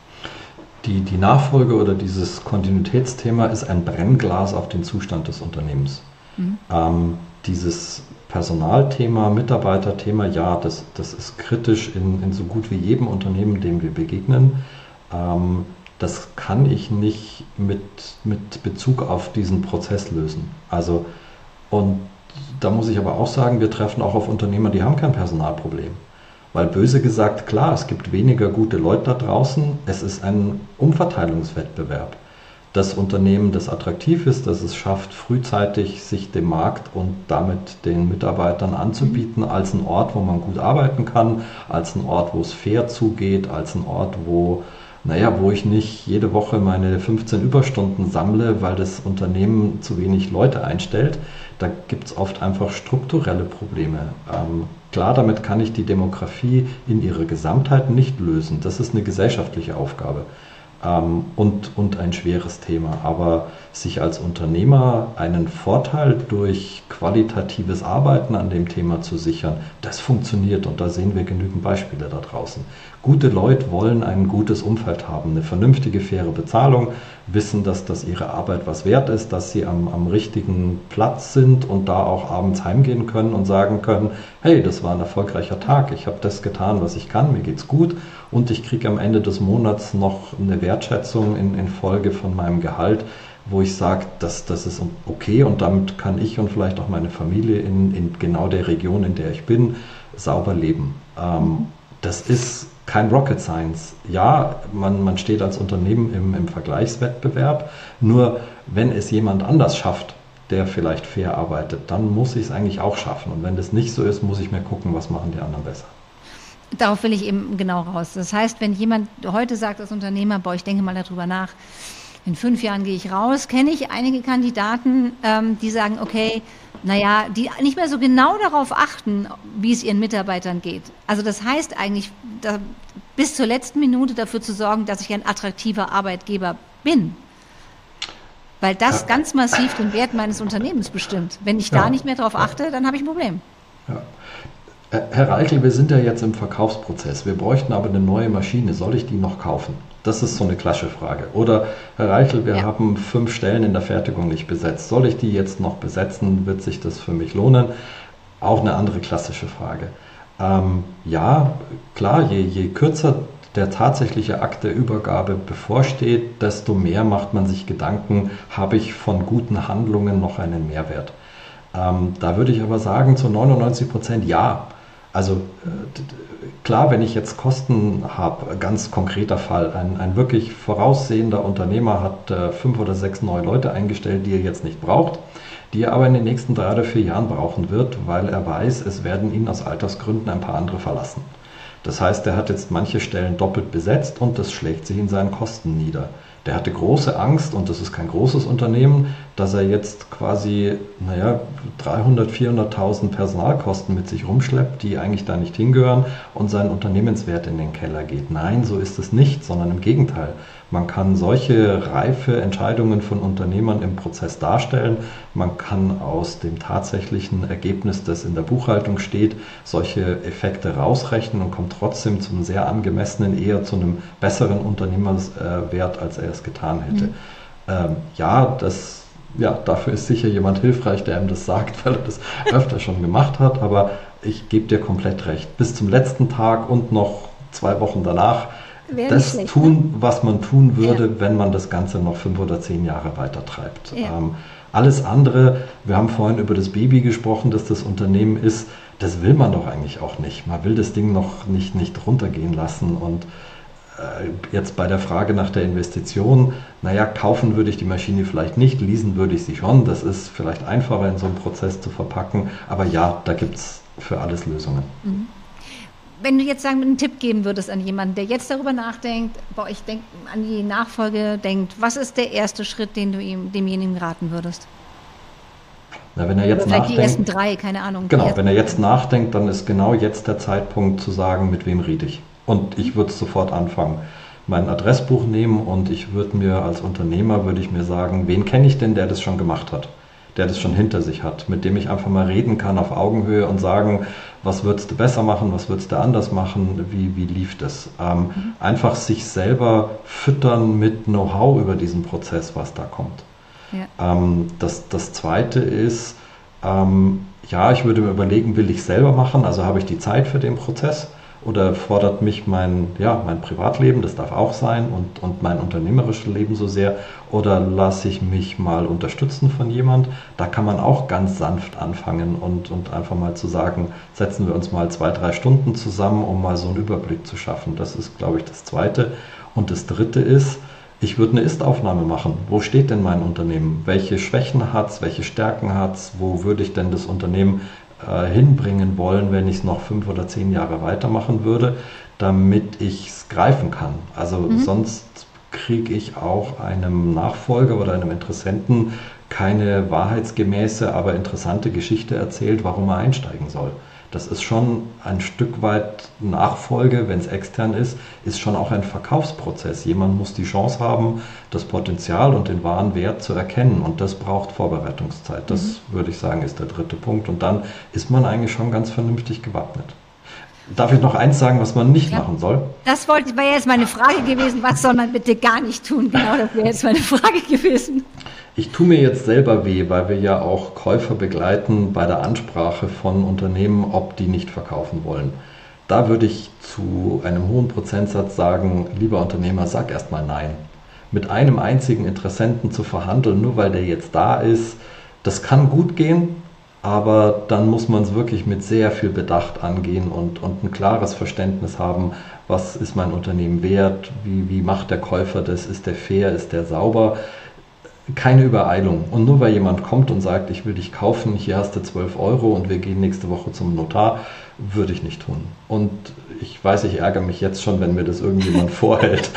Die, die Nachfolge oder dieses Kontinuitätsthema ist ein Brennglas auf den Zustand des Unternehmens. Mhm. Ähm, dieses Personalthema, Mitarbeiterthema, ja, das, das ist kritisch in, in so gut wie jedem Unternehmen, dem wir begegnen. Ähm, das kann ich nicht mit, mit Bezug auf diesen Prozess lösen. Also, und da muss ich aber auch sagen, wir treffen auch auf Unternehmer, die haben kein Personalproblem. Weil böse gesagt, klar, es gibt weniger gute Leute da draußen, es ist ein Umverteilungswettbewerb. Das Unternehmen, das attraktiv ist, das es schafft, frühzeitig sich dem Markt und damit den Mitarbeitern anzubieten, als ein Ort, wo man gut arbeiten kann, als ein Ort, wo es fair zugeht, als ein Ort, wo, naja, wo ich nicht jede Woche meine fünfzehn Überstunden sammle, weil das Unternehmen zu wenig Leute einstellt. Da gibt es oft einfach strukturelle Probleme. Ähm, klar, damit kann ich die Demografie in ihrer Gesamtheit nicht lösen. Das ist eine gesellschaftliche Aufgabe. Ähm, und, und ein schweres Thema. Aber sich als Unternehmer einen Vorteil durch qualitatives Arbeiten an dem Thema zu sichern, das funktioniert und da sehen wir genügend Beispiele da draußen. Gute Leute wollen ein gutes Umfeld haben, eine vernünftige, faire Bezahlung, wissen, dass das ihre Arbeit was wert ist, dass sie am, am richtigen Platz sind und da auch abends heimgehen können und sagen können, hey, das war ein erfolgreicher Tag, ich habe das getan, was ich kann, mir geht's gut und ich kriege am Ende des Monats noch eine Wertschätzung in, in Folge von meinem Gehalt, wo ich sage, das, das ist okay und damit kann ich und vielleicht auch meine Familie in, in genau der Region, in der ich bin, sauber leben. Ähm, das ist kein Rocket Science. Ja, man, man steht als Unternehmen im, im Vergleichswettbewerb, nur wenn es jemand anders schafft, der vielleicht fair arbeitet, dann muss ich es eigentlich auch schaffen. Und wenn das nicht so ist, muss ich mir gucken, was machen die anderen besser. Darauf will ich eben genau raus. Das heißt, wenn jemand heute sagt als Unternehmer, boah, ich denke mal darüber nach, in fünf Jahren gehe ich raus, kenne ich einige Kandidaten, ähm, die sagen, okay, naja, die nicht mehr so genau darauf achten, wie es ihren Mitarbeitern geht. Also das heißt eigentlich, da, bis zur letzten Minute dafür zu sorgen, dass ich ein attraktiver Arbeitgeber bin. Weil das ja. ganz massiv den Wert meines Unternehmens bestimmt. Wenn ich da ja. nicht mehr darauf achte, dann habe ich ein Problem. Ja. Herr Reichel, wir sind ja jetzt im Verkaufsprozess. Wir bräuchten aber eine neue Maschine. Soll ich die noch kaufen? Das ist so eine klassische Frage. Oder, Herr Reichel, wir ja. haben fünf Stellen in der Fertigung nicht besetzt. Soll ich die jetzt noch besetzen? Wird sich das für mich lohnen? Auch eine andere klassische Frage. Ähm, ja, klar, je, je kürzer der tatsächliche Akt der Übergabe bevorsteht, desto mehr macht man sich Gedanken, habe ich von guten Handlungen noch einen Mehrwert? Ähm, da würde ich aber sagen, zu neunundneunzig Prozent ja. Also äh, klar, wenn ich jetzt Kosten habe, ganz konkreter Fall, ein, ein wirklich voraussehender Unternehmer hat äh, fünf oder sechs neue Leute eingestellt, die er jetzt nicht braucht, die er aber in den nächsten drei oder vier Jahren brauchen wird, weil er weiß, es werden ihn aus Altersgründen ein paar andere verlassen. Das heißt, er hat jetzt manche Stellen doppelt besetzt und das schlägt sich in seinen Kosten nieder. Der hatte große Angst, und das ist kein großes Unternehmen, dass er jetzt quasi, naja, dreihundert, vierhunderttausend Personalkosten mit sich rumschleppt, die eigentlich da nicht hingehören und sein Unternehmenswert in den Keller geht. Nein, so ist es nicht, sondern im Gegenteil. Man kann solche reife Entscheidungen von Unternehmern im Prozess darstellen. Man kann aus dem tatsächlichen Ergebnis, das in der Buchhaltung steht, solche Effekte rausrechnen und kommt trotzdem zum sehr angemessenen, eher zu einem besseren Unternehmenswert, als er es getan hätte. Mhm. Ähm, ja, das, ja, dafür ist sicher jemand hilfreich, der ihm das sagt, weil er das öfter schon gemacht hat. Aber ich gebe dir komplett recht. Bis zum letzten Tag und noch zwei Wochen danach das schlecht, tun, ne? was man tun würde, ja. wenn man das Ganze noch fünf oder zehn Jahre weiter treibt. Ja. Ähm, alles andere, wir haben vorhin über das Baby gesprochen, dass das Unternehmen ist, das will man doch eigentlich auch nicht. Man will das Ding noch nicht, nicht runtergehen lassen und Jetzt bei der Frage nach der Investition, naja, kaufen würde ich die Maschine vielleicht nicht, leasen würde ich sie schon. Das ist vielleicht einfacher in so einem Prozess zu verpacken. Aber ja, da gibt es für alles Lösungen. Mhm. Wenn du jetzt sagen, einen Tipp geben würdest an jemanden, der jetzt darüber nachdenkt, boah, ich denke an die Nachfolge denkt, was ist der erste Schritt, den du ihm, demjenigen raten würdest? Na, wenn er jetzt Vielleicht nachdenkt, die ersten drei, keine Ahnung. Genau, wenn er jetzt nachdenkt, dann ist genau jetzt der Zeitpunkt zu sagen, mit wem rede ich. Und ich würde sofort anfangen, mein Adressbuch nehmen und ich würde mir als Unternehmer, würde ich mir sagen, wen kenne ich denn, der das schon gemacht hat, der das schon hinter sich hat, mit dem ich einfach mal reden kann auf Augenhöhe und sagen, was würdest du besser machen, was würdest du anders machen, wie, wie lief das? Ähm, mhm. Einfach sich selber füttern mit Know-how über diesen Prozess, was da kommt. Ja. Ähm, das, das Zweite ist, ähm, ja, ich würde mir überlegen, will ich selber machen, also habe ich die Zeit für den Prozess? Oder fordert mich mein, ja, mein Privatleben, das darf auch sein, und, und mein unternehmerisches Leben so sehr? Oder lasse ich mich mal unterstützen von jemand? Da kann man auch ganz sanft anfangen und, und einfach mal zu sagen, setzen wir uns mal zwei, drei Stunden zusammen, um mal so einen Überblick zu schaffen. Das ist, glaube ich, das Zweite. Und das Dritte ist, ich würde eine Ist-Aufnahme machen. Wo steht denn mein Unternehmen? Welche Schwächen hat es? Welche Stärken hat es? Wo würde ich denn das Unternehmen hinbringen wollen, wenn ich es noch fünf oder zehn Jahre weitermachen würde, damit ich es greifen kann. Also mhm. sonst kriege ich auch einem Nachfolger oder einem Interessenten keine wahrheitsgemäße, aber interessante Geschichte erzählt, warum er einsteigen soll. Das ist schon ein Stück weit Nachfolge, wenn es extern ist, ist schon auch ein Verkaufsprozess. Jemand muss die Chance haben, das Potenzial und den wahren Wert zu erkennen, und das braucht Vorbereitungszeit. Das, mhm. würde ich sagen, ist der dritte Punkt, und dann ist man eigentlich schon ganz vernünftig gewappnet. Darf ich noch eins sagen, was man nicht ja. machen soll? Das wollte, wäre jetzt meine Frage gewesen, was soll man bitte gar nicht tun? Genau, das wäre jetzt meine Frage gewesen. Ich tue mir jetzt selber weh, weil wir ja auch Käufer begleiten bei der Ansprache von Unternehmen, ob die nicht verkaufen wollen. Da würde ich zu einem hohen Prozentsatz sagen, lieber Unternehmer, sag erstmal nein. Mit einem einzigen Interessenten zu verhandeln, nur weil der jetzt da ist, das kann gut gehen, aber dann muss man es wirklich mit sehr viel Bedacht angehen und, und ein klares Verständnis haben, was ist mein Unternehmen wert, wie, wie macht der Käufer das, ist der fair, ist der sauber. Keine Übereilung. Und nur weil jemand kommt und sagt, ich will dich kaufen, hier hast du zwölf Euro und wir gehen nächste Woche zum Notar, würde ich nicht tun. Und ich weiß, ich ärgere mich jetzt schon, wenn mir das irgendjemand vorhält.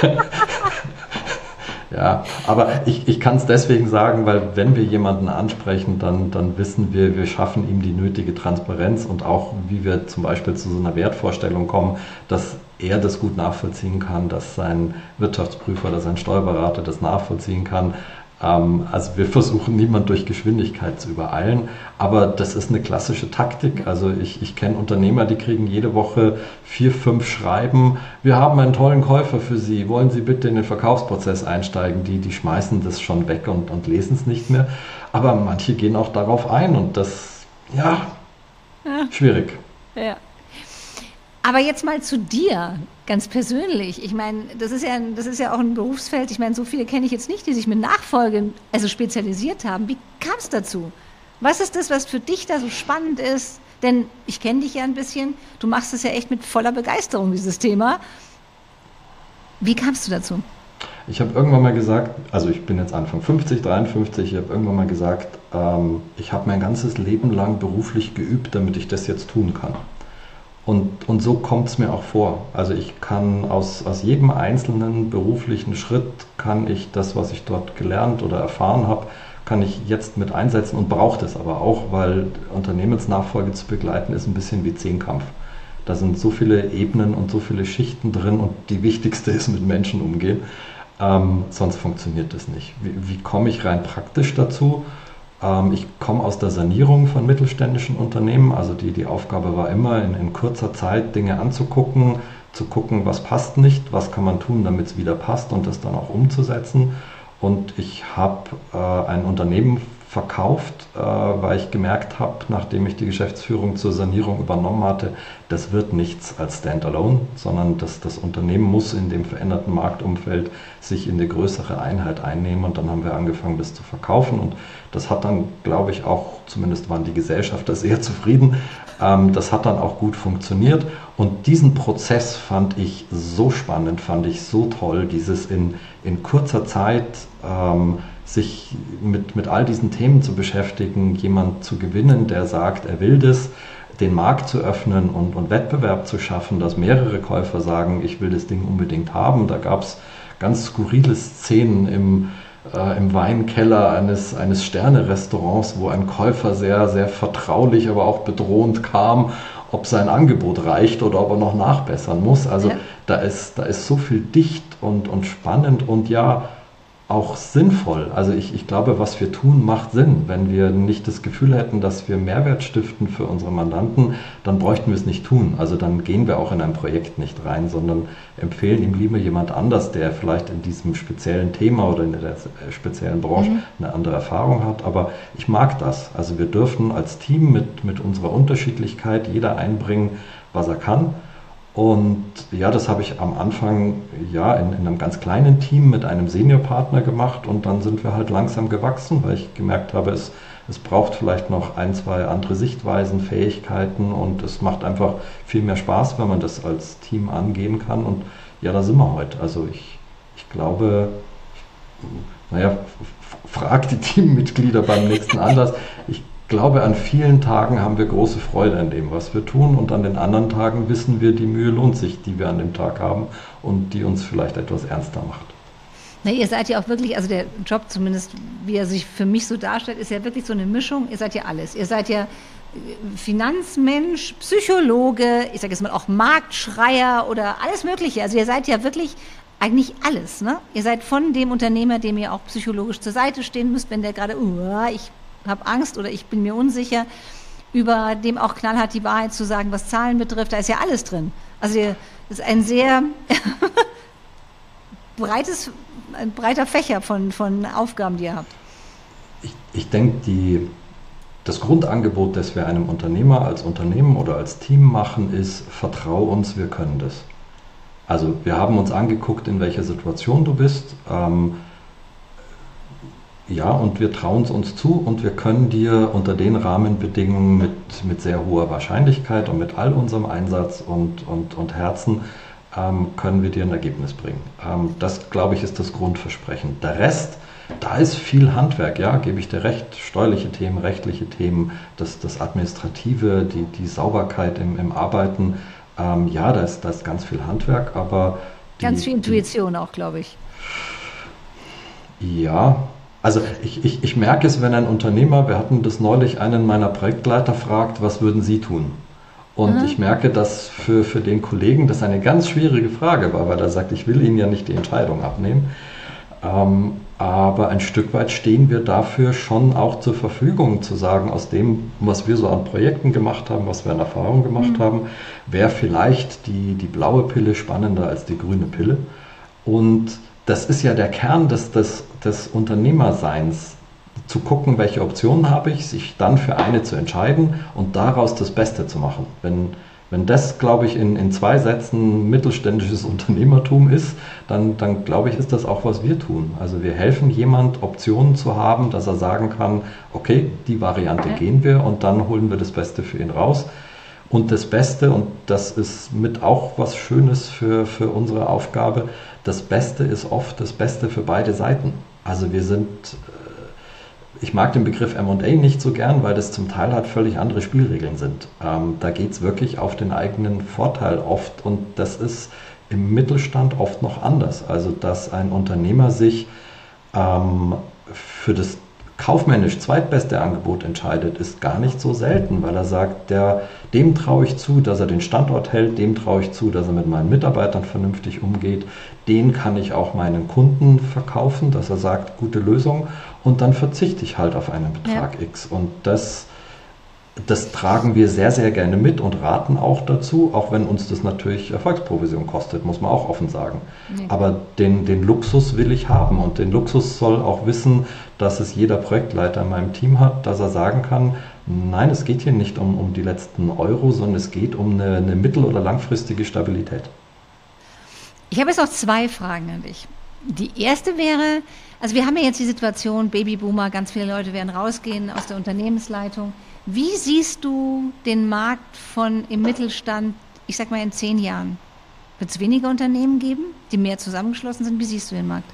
Ja, aber ich, ich kann es deswegen sagen, weil wenn wir jemanden ansprechen, dann, dann wissen wir, wir schaffen ihm die nötige Transparenz und auch, wie wir zum Beispiel zu so einer Wertvorstellung kommen, dass er das gut nachvollziehen kann, dass sein Wirtschaftsprüfer oder sein Steuerberater das nachvollziehen kann. Ähm, also wir versuchen, niemand durch Geschwindigkeit zu übereilen, aber das ist eine klassische Taktik. Also ich, ich kenne Unternehmer, die kriegen jede Woche vier, fünf Schreiben, wir haben einen tollen Käufer für Sie, wollen Sie bitte in den Verkaufsprozess einsteigen? Die, die schmeißen das schon weg und, und lesen es nicht mehr. Aber manche gehen auch darauf ein, und das, ja, ja. schwierig. Ja. Aber jetzt mal zu dir, ganz persönlich. Ich meine, das ist ja, das ist ja auch ein Berufsfeld. Ich meine, so viele kenne ich jetzt nicht, die sich mit Nachfolge also spezialisiert haben. Wie kam es dazu? Was ist das, was für dich da so spannend ist? Denn ich kenne dich ja ein bisschen. Du machst es ja echt mit voller Begeisterung, dieses Thema. Wie kamst du dazu? Ich habe irgendwann mal gesagt, also ich bin jetzt Anfang fünfzig, dreiundfünfzig, ich habe irgendwann mal gesagt, ähm, ich habe mein ganzes Leben lang beruflich geübt, damit ich das jetzt tun kann. Und, und so kommt es mir auch vor. Also ich kann aus, aus jedem einzelnen beruflichen Schritt, kann ich das, was ich dort gelernt oder erfahren habe, kann ich jetzt mit einsetzen und brauche das aber auch, weil Unternehmensnachfolge zu begleiten ist ein bisschen wie Zehnkampf. Da sind so viele Ebenen und so viele Schichten drin, und die wichtigste ist mit Menschen umgehen. Ähm, sonst funktioniert das nicht. Wie, wie komme ich rein praktisch dazu? Ich komme aus der Sanierung von mittelständischen Unternehmen, also die, die Aufgabe war immer, in, in kurzer Zeit Dinge anzugucken, zu gucken, was passt nicht, was kann man tun, damit es wieder passt, und das dann auch umzusetzen. Und ich habe äh, ein Unternehmen verkauft, äh, weil ich gemerkt habe, nachdem ich die Geschäftsführung zur Sanierung übernommen hatte, das wird nichts als Standalone, sondern das, das Unternehmen muss in dem veränderten Marktumfeld sich in eine größere Einheit einnehmen, und dann haben wir angefangen, das zu verkaufen, und das hat dann, glaube ich, auch, zumindest waren die Gesellschafter sehr zufrieden, ähm, das hat dann auch gut funktioniert, und diesen Prozess fand ich so spannend, fand ich so toll, dieses in, in kurzer Zeit ähm, sich mit, mit all diesen Themen zu beschäftigen, jemand zu gewinnen, der sagt, er will das, den Markt zu öffnen und, und Wettbewerb zu schaffen, dass mehrere Käufer sagen, ich will das Ding unbedingt haben. Da gab es ganz skurrile Szenen im, äh, im Weinkeller eines, eines Sterne-Restaurants, wo ein Käufer sehr, sehr vertraulich, aber auch bedrohend kam, ob sein Angebot reicht oder ob er noch nachbessern muss. Also ja. da ist, da ist so viel dicht und, und spannend und ja, auch sinnvoll. Also ich, ich glaube, was wir tun, macht Sinn. Wenn wir nicht das Gefühl hätten, dass wir Mehrwert stiften für unsere Mandanten, dann bräuchten wir es nicht tun. Also dann gehen wir auch in ein Projekt nicht rein, sondern empfehlen ihm lieber jemand anders, der vielleicht in diesem speziellen Thema oder in der speziellen Branche mhm. eine andere Erfahrung hat. Aber ich mag das. Also wir dürfen als Team mit, mit unserer Unterschiedlichkeit jeder einbringen, was er kann. Und ja, das habe ich am Anfang ja in, in einem ganz kleinen Team mit einem Seniorpartner gemacht, und dann sind wir halt langsam gewachsen, weil ich gemerkt habe, es, es braucht vielleicht noch ein, zwei andere Sichtweisen, Fähigkeiten, und es macht einfach viel mehr Spaß, wenn man das als Team angehen kann, und ja, da sind wir heute. Also ich, ich glaube, naja, frag die Teammitglieder beim nächsten Anlass. Ich Ich glaube, an vielen Tagen haben wir große Freude an dem, was wir tun, und an den anderen Tagen wissen wir, die Mühe lohnt sich, die wir an dem Tag haben und die uns vielleicht etwas ernster macht. Na, ihr seid ja auch wirklich, also der Job zumindest, wie er sich für mich so darstellt, ist ja wirklich so eine Mischung. Ihr seid ja alles. Ihr seid ja Finanzmensch, Psychologe, ich sage jetzt mal auch Marktschreier oder alles Mögliche. Also ihr seid ja wirklich eigentlich alles, ne? Ihr seid von dem Unternehmer, dem ihr auch psychologisch zur Seite stehen müsst, wenn der gerade, uh, ich habe Angst oder ich bin mir unsicher, über dem auch knallhart die Wahrheit zu sagen, was Zahlen betrifft, da ist ja alles drin. Also das ist ein sehr breites, ein breiter Fächer von, von Aufgaben, die ihr habt. Ich, ich denke, die, das Grundangebot, das wir einem Unternehmer als Unternehmen oder als Team machen, ist, vertrau uns, wir können das. Also wir haben uns angeguckt, in welcher Situation du bist, ähm, ja, und wir trauen es uns zu, und wir können dir unter den Rahmenbedingungen mit, mit sehr hoher Wahrscheinlichkeit und mit all unserem Einsatz und, und, und Herzen ähm, können wir dir ein Ergebnis bringen. Ähm, das, glaube ich, ist das Grundversprechen. Der Rest, da ist viel Handwerk, ja, gebe ich dir recht, steuerliche Themen, rechtliche Themen, das, das Administrative, die, die Sauberkeit im, im Arbeiten, ähm, ja, da ist, da ist ganz viel Handwerk, aber... Die, ganz viel Intuition die, auch, glaube ich. Ja, also ich, ich, ich merke es, wenn ein Unternehmer, wir hatten das neulich, einen meiner Projektleiter fragt, was würden Sie tun? Und mhm. ich merke, dass für, für den Kollegen das eine ganz schwierige Frage war, weil er sagt, ich will Ihnen ja nicht die Entscheidung abnehmen. Ähm, aber ein Stück weit stehen wir dafür schon auch zur Verfügung, zu sagen, aus dem, was wir so an Projekten gemacht haben, was wir an Erfahrungen gemacht mhm. haben, wäre vielleicht die, die blaue Pille spannender als die grüne Pille. Und das ist ja der Kern des, des, des Unternehmerseins, zu gucken, welche Optionen habe ich, sich dann für eine zu entscheiden und daraus das Beste zu machen. Wenn, wenn das, glaube ich, in, in zwei Sätzen mittelständisches Unternehmertum ist, dann, dann glaube ich, ist das auch, was wir tun. Also wir helfen jemand, Optionen zu haben, dass er sagen kann, okay, die Variante gehen wir, und dann holen wir das Beste für ihn raus. Und das Beste, und das ist mit auch was Schönes für, für unsere Aufgabe, das Beste ist oft das Beste für beide Seiten. Also wir sind, ich mag den Begriff M und A nicht so gern, weil das zum Teil halt völlig andere Spielregeln sind. Ähm, da geht es wirklich auf den eigenen Vorteil oft, und das ist im Mittelstand oft noch anders. Also dass ein Unternehmer sich ähm, für das kaufmännisch zweitbeste Angebot entscheidet, ist gar nicht so selten, weil er sagt, der, dem traue ich zu, dass er den Standort hält, dem traue ich zu, dass er mit meinen Mitarbeitern vernünftig umgeht, den kann ich auch meinen Kunden verkaufen, dass er sagt, gute Lösung, und dann verzichte ich halt auf einen Betrag ja. X. Und das, Das tragen wir sehr, sehr gerne mit und raten auch dazu, auch wenn uns das natürlich Erfolgsprovision kostet, muss man auch offen sagen. Nee. Aber den, den Luxus will ich haben und den Luxus soll auch wissen, dass es jeder Projektleiter in meinem Team hat, dass er sagen kann, nein, es geht hier nicht um, um die letzten Euro, sondern es geht um eine, eine mittel- oder langfristige Stabilität. Ich habe jetzt noch zwei Fragen an dich. Die erste wäre, also wir haben ja jetzt die Situation, Babyboomer, ganz viele Leute werden rausgehen aus der Unternehmensleitung. Wie siehst du den Markt von im Mittelstand, ich sag mal in zehn Jahren? Wird es weniger Unternehmen geben, die mehr zusammengeschlossen sind? Wie siehst du den Markt?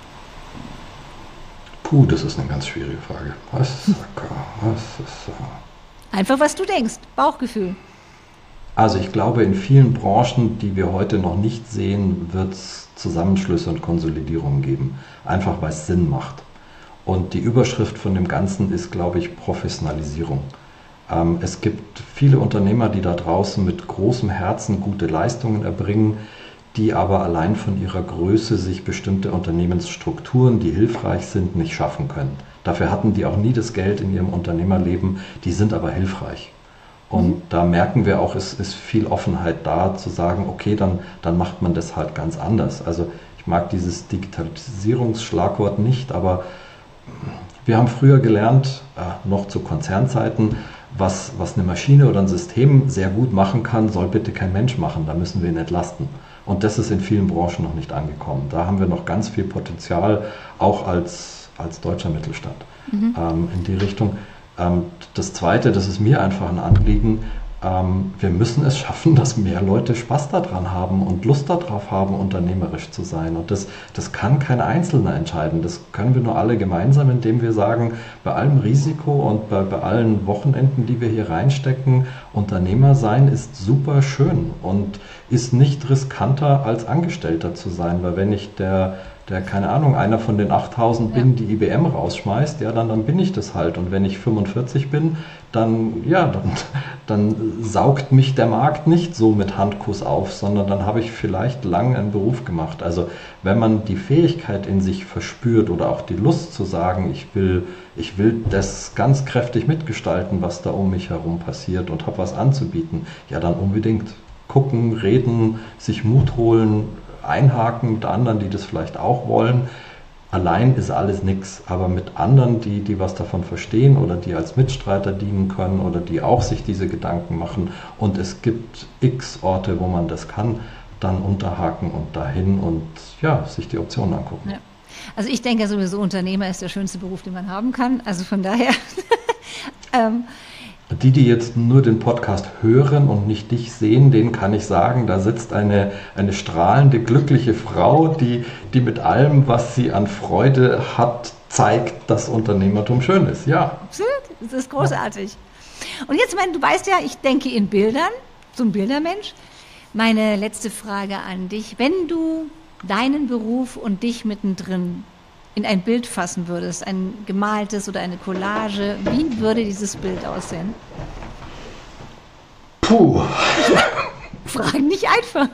Puh, das ist eine ganz schwierige Frage. Was, was ist, uh... Einfach, was du denkst, Bauchgefühl. Also ich glaube, in vielen Branchen, die wir heute noch nicht sehen, wird es Zusammenschlüsse und Konsolidierungen geben. Einfach, weil es Sinn macht. Und die Überschrift von dem Ganzen ist, glaube ich, Professionalisierung. Ähm, es gibt viele Unternehmer, die da draußen mit großem Herzen gute Leistungen erbringen, die aber allein von ihrer Größe sich bestimmte Unternehmensstrukturen, die hilfreich sind, nicht schaffen können. Dafür hatten die auch nie das Geld in ihrem Unternehmerleben, die sind aber hilfreich. Und mhm. da merken wir auch, es ist viel Offenheit da, zu sagen, okay, dann, dann macht man das halt ganz anders. Also ich mag dieses Digitalisierungsschlagwort nicht, aber wir haben früher gelernt, äh, noch zu Konzernzeiten, was, was eine Maschine oder ein System sehr gut machen kann, soll bitte kein Mensch machen, da müssen wir ihn entlasten. Und das ist in vielen Branchen noch nicht angekommen. Da haben wir noch ganz viel Potenzial, auch als, als deutscher Mittelstand, mhm. ähm, in die Richtung. Ähm, das Zweite, das ist mir einfach ein Anliegen, ähm, wir müssen es schaffen, dass mehr Leute Spaß daran haben und Lust darauf haben, unternehmerisch zu sein. Und das, das kann kein Einzelner entscheiden. Das können wir nur alle gemeinsam, indem wir sagen, bei allem Risiko und bei, bei allen Wochenenden, die wir hier reinstecken, Unternehmer sein ist super schön und ist nicht riskanter als Angestellter zu sein. Weil wenn ich der der, keine Ahnung, einer von den achttausend bin, die I B M rausschmeißt, ja, dann, dann bin ich das halt. Und wenn ich fünfundvierzig bin, dann, ja, dann, dann saugt mich der Markt nicht so mit Handkuss auf, sondern dann habe ich vielleicht lang einen Beruf gemacht. Also wenn man die Fähigkeit in sich verspürt oder auch die Lust zu sagen, ich will, ich will das ganz kräftig mitgestalten, was da um mich herum passiert und habe was anzubieten, ja, dann unbedingt gucken, reden, sich Mut holen, einhaken mit anderen, die das vielleicht auch wollen. Allein ist alles nichts, aber mit anderen, die, die was davon verstehen oder die als Mitstreiter dienen können oder die auch sich diese Gedanken machen und es gibt x Orte, wo man das kann, dann unterhaken und dahin und ja, sich die Optionen angucken. Ja. Also ich denke sowieso, Unternehmer ist der schönste Beruf, den man haben kann, also von daher... ähm, Die, die jetzt nur den Podcast hören und nicht dich sehen, denen kann ich sagen, da sitzt eine, eine strahlende, glückliche Frau, die, die mit allem, was sie an Freude hat, zeigt, dass Unternehmertum schön ist. Ja. Das ist großartig. Und jetzt, mein, du weißt ja, ich denke in Bildern, so ein Bildermensch. Meine letzte Frage an dich. Wenn du deinen Beruf und dich mittendrin in ein Bild fassen würdest, ein gemaltes oder eine Collage, wie würde dieses Bild aussehen? Puh. Fragen nicht einfach.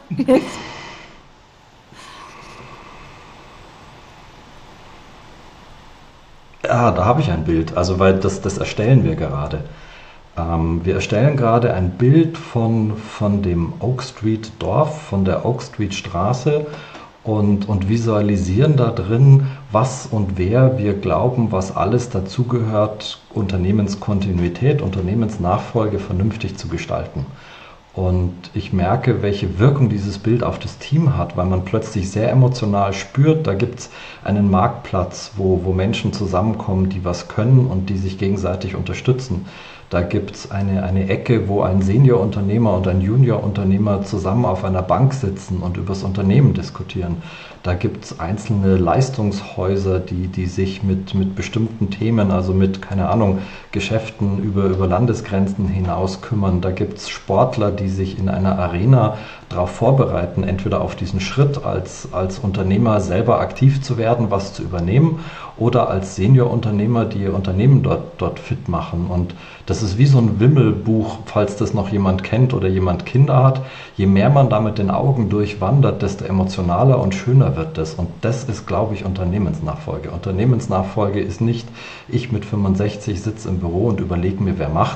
Ja, da habe ich ein Bild, also weil das, das erstellen wir gerade. Ähm, wir erstellen gerade ein Bild von, von dem Oak Street Dorf, von der Oak Street Straße. Und, und visualisieren da drin, was und wer wir glauben, was alles dazugehört, Unternehmenskontinuität, Unternehmensnachfolge vernünftig zu gestalten. Und ich merke, welche Wirkung dieses Bild auf das Team hat, weil man plötzlich sehr emotional spürt, da gibt es einen Marktplatz, wo, wo Menschen zusammenkommen, die was können und die sich gegenseitig unterstützen. Da gibt es eine, eine Ecke, wo ein Seniorunternehmer und ein Juniorunternehmer zusammen auf einer Bank sitzen und über das Unternehmen diskutieren. Da gibt es einzelne Leistungshäuser, die, die sich mit, mit bestimmten Themen, also mit, keine Ahnung, Geschäften über, über Landesgrenzen hinaus kümmern. Da gibt es Sportler, die sich in einer Arena darauf vorbereiten, entweder auf diesen Schritt als, als Unternehmer selber aktiv zu werden, was zu übernehmen, oder als Seniorunternehmer, die ihr Unternehmen dort, dort fit machen. Und das ist wie so ein Wimmelbuch, falls das noch jemand kennt oder jemand Kinder hat. Je mehr man da mit den Augen durchwandert, desto emotionaler und schöner wird das. Und das ist, glaube ich, Unternehmensnachfolge. Unternehmensnachfolge ist nicht, ich mit fünfundsechzig sitze im Büro und überlege mir, wer macht's,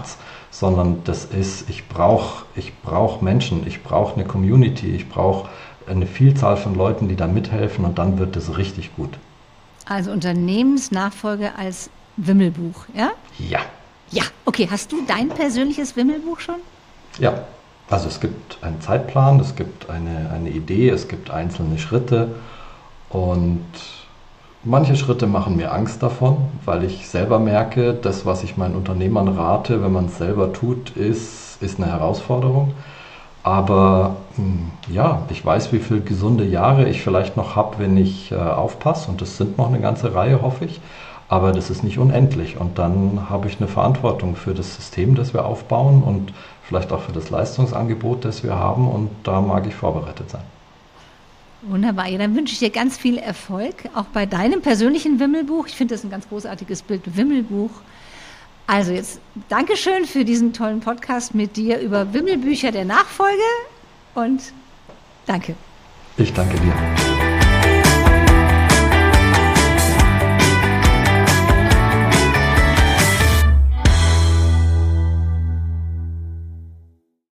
sondern das ist, ich brauche ich brauch Menschen, ich brauche eine Community, ich brauche eine Vielzahl von Leuten, die da mithelfen und dann wird es richtig gut. Also Unternehmensnachfolge als Wimmelbuch, ja? Ja. Ja, okay. Hast du dein persönliches Wimmelbuch schon? Ja, also es gibt einen Zeitplan, es gibt eine, eine Idee, es gibt einzelne Schritte und manche Schritte machen mir Angst davon, weil ich selber merke, das, was ich meinen Unternehmern rate, wenn man es selber tut, ist, ist eine Herausforderung. Aber ja, ich weiß, wie viele gesunde Jahre ich vielleicht noch habe, wenn ich äh, aufpasse. Und das sind noch eine ganze Reihe, hoffe ich. Aber das ist nicht unendlich. Und dann habe ich eine Verantwortung für das System, das wir aufbauen und vielleicht auch für das Leistungsangebot, das wir haben. Und da mag ich vorbereitet sein. Wunderbar. Ja, dann wünsche ich dir ganz viel Erfolg, auch bei deinem persönlichen Wimmelbuch. Ich finde das ein ganz großartiges Bild, Wimmelbuch. Also jetzt Dankeschön für diesen tollen Podcast mit dir über Wimmelbücher der Nachfolge und danke. Ich danke dir.